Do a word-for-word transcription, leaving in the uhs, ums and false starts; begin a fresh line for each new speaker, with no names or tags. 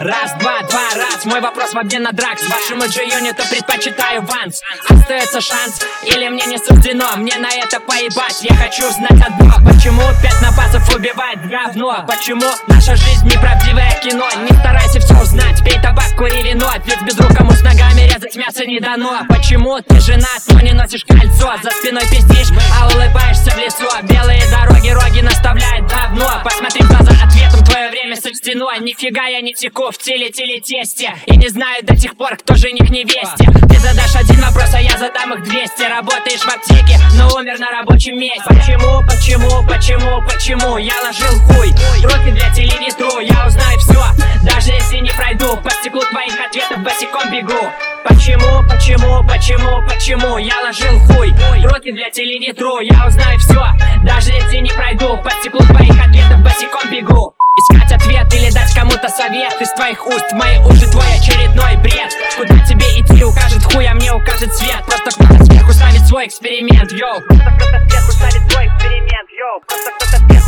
Раз, два, два, раз. Мой вопрос в обмен на дракс. Вашему G-юниту предпочитаю ванс. Остается шанс или мне не суждено? Мне на это поебать, я хочу знать одно. Почему пять напасов убивает говно? Почему наша жизнь неправдивое кино? Не старайся все узнать, пей табак, кури вино. Ведь безрукому с ногами резать мясо не дано. Почему ты женат, но не носишь кольцо? За спиной пиздишь, а улыбаешься в лицо. Белые дороги, роги наставляет давно. Посмотри в глаза, ответом твое время сочтено. Нифига я не теку в теле-теле-тесте. И не знаю до сих пор, кто жених невесте. Ты задашь один вопрос, а я задам их двести. Работаешь в аптеке, но умер на рабочем месте. Почему, почему, почему, почему я ложил хуй? Профи для телевизору, я узнаю все. Даже если не пройду, по стеклу твоих ответов босиком бегу. Почему, почему, почему, почему я ложил хуй? Профи для телевизору, я узнаю все. Даже если не пройду, по стеклу твоих ответов босиком бегу. Искать ответ или дать кому-то совет из твоих уст в мои уши твой очередной бред. Куда тебе идти, укажет хуй, а мне укажет свет. Просто кто-то сверху ставит свой эксперимент, йоу. Просто кто-то сверху ставит свой эксперимент, йоу. Просто кто-то сверху